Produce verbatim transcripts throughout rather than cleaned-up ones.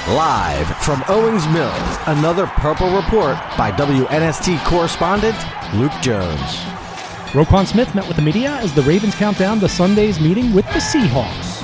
Live from Owings Mills, another Purple Report by W N S T correspondent Luke Jones. Roquan Smith met with the media as the Ravens count down to Sunday's meeting with the Seahawks.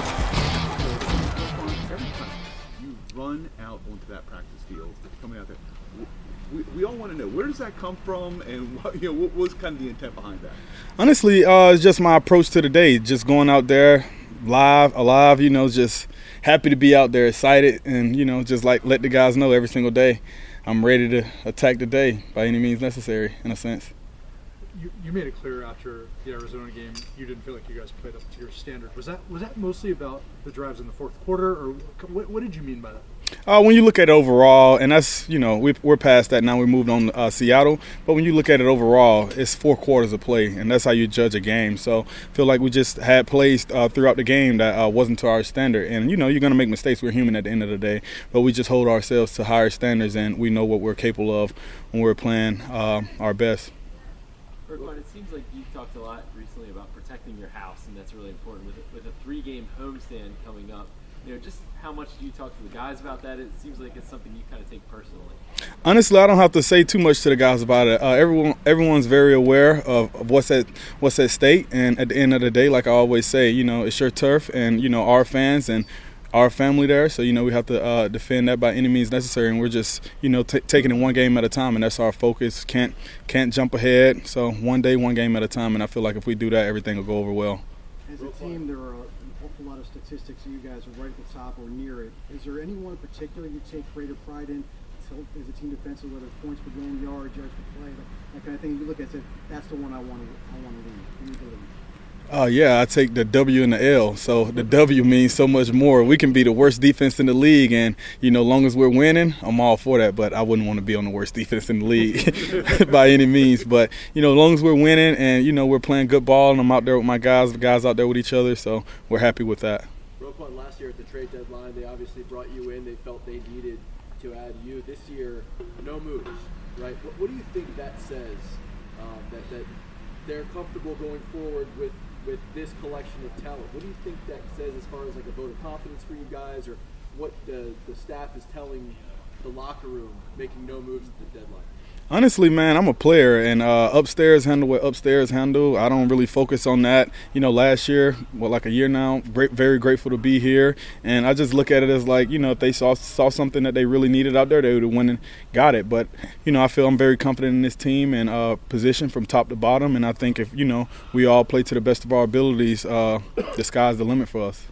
Every time you run out onto that practice field, coming out there, we, we all want to know, where does that come from, and what, you know, what was kind of the intent behind that? Honestly, uh, it's just my approach to the day, just going out there live, alive, you know, just happy to be out there, excited, and, you know, just like let the guys know every single day I'm ready to attack the day by any means necessary, in a sense. You, you made it clear after the Arizona game you didn't feel like you guys played up to your standard. Was that was that mostly about the drives in the fourth quarter, or what, what did you mean by that? Uh, when you look at it overall, and that's, you know, we've, we're past that now, we moved on to uh, Seattle, but when you look at it overall, it's four quarters of play, and that's how you judge a game. So I feel like we just had plays uh, throughout the game that uh, wasn't to our standard. And, you know, you're going to make mistakes. We're human at the end of the day, but we just hold ourselves to higher standards, and we know what we're capable of when we're playing uh, our best. Roquan, it seems like you've talked a lot recently about protecting your house, and that's really important. With a, with a three-game homestand coming up, you know, just how much do you talk to the guys about that? It seems like it's something you kind of take personally. Honestly, I don't have to say too much to the guys about it. Uh, everyone, everyone's very aware of, of what's at what's at stake, and at the end of the day, like I always say, you know, it's your turf, and you know, our fans and our family there. So you know, we have to uh, defend that by any means necessary, and we're just, you know, t- taking it one game at a time, and that's our focus. Can't can't jump ahead. So one day, one game at a time, and I feel like if we do that, everything will go over well. As a team, there are an awful lot of statistics, and you guys are right at the top or near it. Is there any one in particular you take greater pride in as a team defensive, whether points per game, yards, yards per play, that kind of thing? You look at it, that's the one I want to I want to lead. You Uh, yeah, I take the W and the L. So the W means so much more. We can be the worst defense in the league, and, you know, long as we're winning, I'm all for that. But I wouldn't want to be on the worst defense in the league by any means. But, you know, as long as we're winning and, you know, we're playing good ball and I'm out there with my guys, the guys out there with each other, so we're happy with that. Roquan, last year at the trade deadline, they obviously brought you in. They felt they needed to add you. This year, no moves, right? What, what do you think that says, um, that, that they're comfortable going forward with with this collection of talent? What do you think that says as far as like a vote of confidence for you guys, or what the, the staff is telling the locker room making no moves at the deadline? Honestly, man, I'm a player, and uh, upstairs handle what upstairs handle. I don't really focus on that. You know, last year, well, like a year now, great, very grateful to be here, and I just look at it as like, you know, if they saw saw something that they really needed out there, they would have went and got it. But, you know, I feel I'm very confident in this team and uh, position from top to bottom, and I think if, you know, we all play to the best of our abilities, uh, the sky's the limit for us.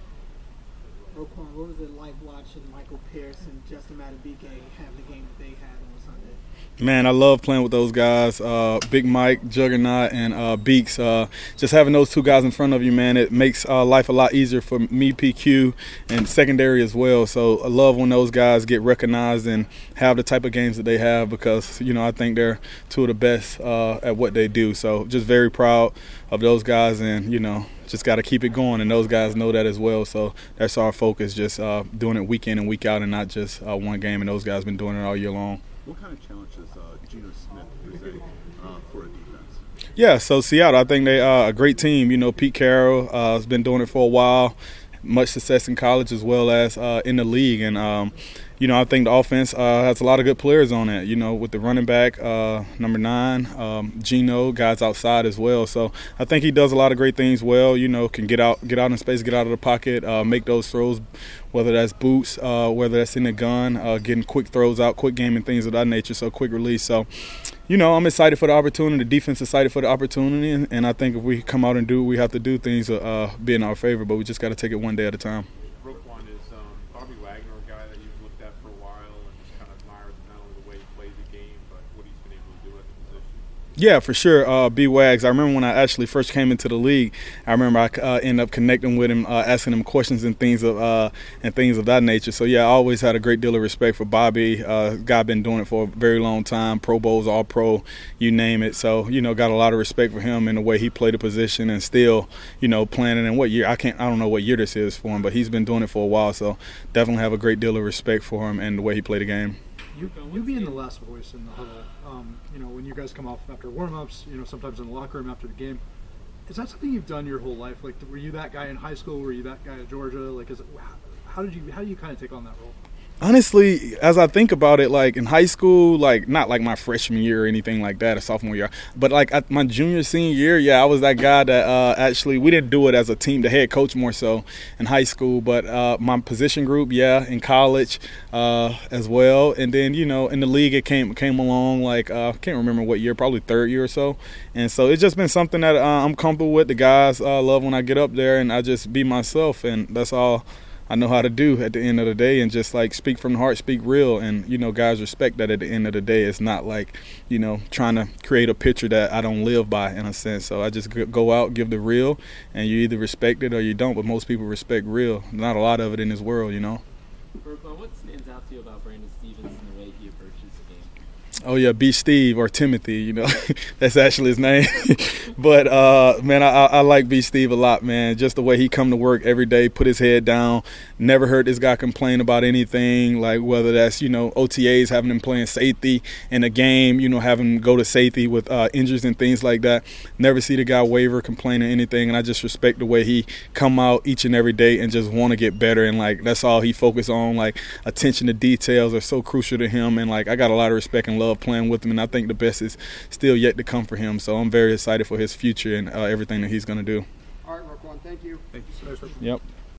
Roquan, what was it like watching Michael Pierce and Justin Madubuike have the game that they had on Sunday? Man, I love playing with those guys, uh, Big Mike, Juggernaut, and uh, Beaks. Uh, just having those two guys in front of you, man, it makes uh, life a lot easier for me, P Q, and secondary as well. So I love when those guys get recognized and have the type of games that they have, because, you know, I think they're two of the best uh, at what they do. So just very proud of those guys, and, you know, just got to keep it going, and those guys know that as well. So that's our focus, just uh, doing it week in and week out, and not just uh, one game, and those guys have been doing it all year long. What kind of challenge does uh, Geno Smith present uh, for a defense? Yeah, so Seattle, I think they are a great team. You know, Pete Carroll uh, has been doing it for a while. Much success in college as well as uh, in the league. And, um, you know, I think the offense uh, has a lot of good players on it, you know, with the running back, uh, number nine, um, Geno, guys outside as well. So I think he does a lot of great things well, you know, can get out get out in space, get out of the pocket, uh, make those throws, whether that's boots, uh, whether that's in the gun, uh, getting quick throws out, quick game and things of that nature, so quick release. So, you know, I'm excited for the opportunity. The defense is excited for the opportunity, and, and I think if we come out and do what we have to do, things will uh, be in our favor, but we just got to take it one day at a time. Roquan, is um, Bobby Wagner a guy that you've looked at for a while and just kind of admired not only the way he plays the game, but what he's been able to do at the position? Yeah, for sure. Uh, B. Wags. I remember when I actually first came into the league. I remember I uh, ended up connecting with him, uh, asking him questions and things of uh, and things of that nature. So yeah, I always had a great deal of respect for Bobby. Uh, guy been doing it for a very long time. Pro Bowls, All Pro, you name it. So you know, got a lot of respect for him and the way he played the position, and still, you know, playing it in what year? I can't. I don't know what year this is for him, but he's been doing it for a while. So definitely have a great deal of respect for him and the way he played the game. You, you being the last voice in the huddle, um, you know, when you guys come off after warm-ups, you know, sometimes in the locker room after the game, is that something you've done your whole life? Like, were you that guy in high school? Were you that guy at Georgia? Like, is it, how did you, how do you kind of take on that role? Honestly, as I think about it, like in high school, like not like my freshman year or anything like that, or sophomore year, but like at my junior, senior year, yeah, I was that guy that uh, actually, we didn't do it as a team, the head coach more so in high school, but uh, my position group, yeah, in college uh, as well. And then, you know, in the league, it came came along like, I uh, can't remember what year, probably third year or so. And so it's just been something that uh, I'm comfortable with. The guys uh, love when I get up there and I just be myself, and that's all I know how to do at the end of the day, and just like speak from the heart, speak real. And, you know, guys respect that at the end of the day. It's not like, you know, trying to create a picture that I don't live by in a sense. So I just go out, give the real, and you either respect it or you don't. But most people respect real. Not a lot of it in this world, you know. Berquan, what stands out to you about Brandon Stevens and the way he approaches the game? Oh, yeah, B. Steve, or Timothy, you know. That's actually his name. But, uh, man, I, I like B. Steve a lot, man. Just the way he come to work every day, put his head down. Never heard this guy complain about anything, like whether that's, you know, O T As, having him playing safety in a game, you know, having him go to safety with uh, injuries and things like that. Never see the guy waver, complain or anything, and I just respect the way he come out each and every day and just want to get better. And, like, that's all he focus on. Like, attention to details are so crucial to him, and, like, I got a lot of respect and love playing with him, and I think the best is still yet to come for him. So I'm very excited for his future and uh, everything that he's going to do. All right, Roquan, thank you. Thank you so much. Yep.